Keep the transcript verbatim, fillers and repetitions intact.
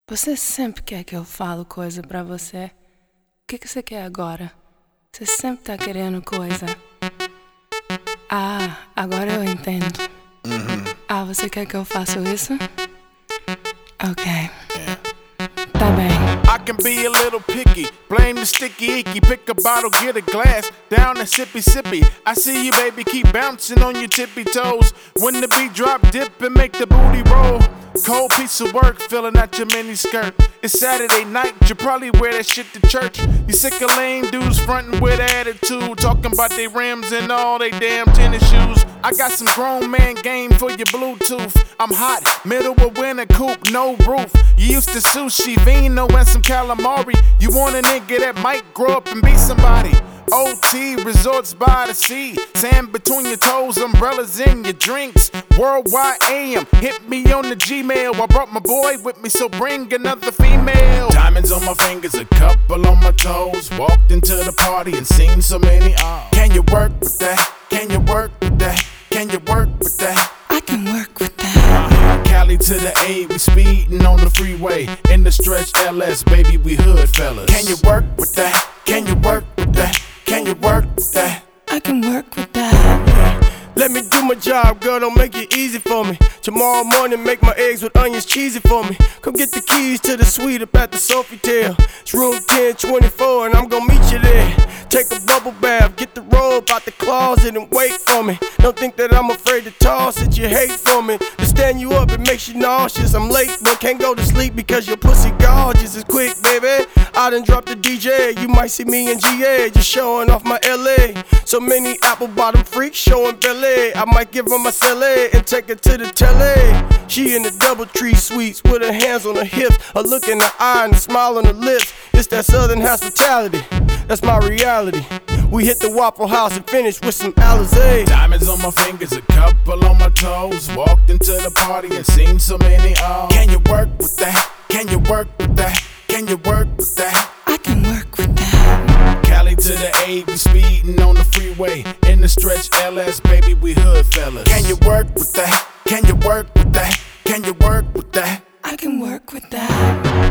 Você sempre quer que eu falo coisa pra você. O que, que você quer agora? Você sempre tá querendo coisa. Ah, agora eu entendo. Mm-hmm. Ah, você quer que eu faça isso? Ok. Yeah. Tá bem. I can be a little picky, blame the sticky icky. Pick a bottle, get a glass, down and sippy sippy. I see you, baby, keep bouncing on your tippy toes. When the beat drop, dip and make the booty roll. Cold piece of work, filling out your mini skirt. It's Saturday night, you probably wear that shit to church. You sick of lame dudes frontin' with attitude, talking about they rims and all they damn tennis shoes. I got some grown man game for your Bluetooth. I'm hot, middle of winter coupe, no roof. You used to sushi, vino, and some calamari. You want a nigga that might grow up and be somebody. O T, resorts by the sea. Sand between your toes, umbrellas in your drinks. Worldwide A M, hit me on the Gmail. I brought my boy with me, so bring another female. Diamonds on my fingers, a couple on my toes. Walked into the party and seen so many. Oh. Can you work with that? Can you work with that? Can you work with that? I can work with that. Uh, Cali to the A, we speeding on the freeway. In the stretch L S, baby, we hood fellas. Can you work with that? Can you work with that? Can you work with that? I can work with that. Let me do my job, girl, don't make it easy for me. Tomorrow morning, make my eggs with onions cheesy for me. Come get the keys to the suite up at the Sofitel. It's room ten twenty-four and I'm gonna meet you there. Take a bubble bath, get the robe out the closet and wait for me. Don't think that I'm afraid to toss it, you hate for me. To stand you up, it makes you nauseous. I'm late, but can't go to sleep because your pussy gorgeous. It's quick, baby. I done dropped the D J. You might see me in G A, just showing off my L A. So many apple bottom freaks showing belly. I might give her my celly and take her to the telly. She in the DoubleTree suites with her hands on her hips, a look in her eye and a smile on her lips. It's that southern hospitality, that's my reality. We hit the Waffle House and finish with some Alizé. Diamonds on my fingers, a couple on my toes. Walked into the party and seen so many. Oh. Can you work with that? Can you work with that? Can you work with that? I can work with that. Cali to the A, we speeding on the freeway. In the stretch L S, baby, we hood fellas. Can you work with that? Can you work with that? Can you work with that? I can work with that.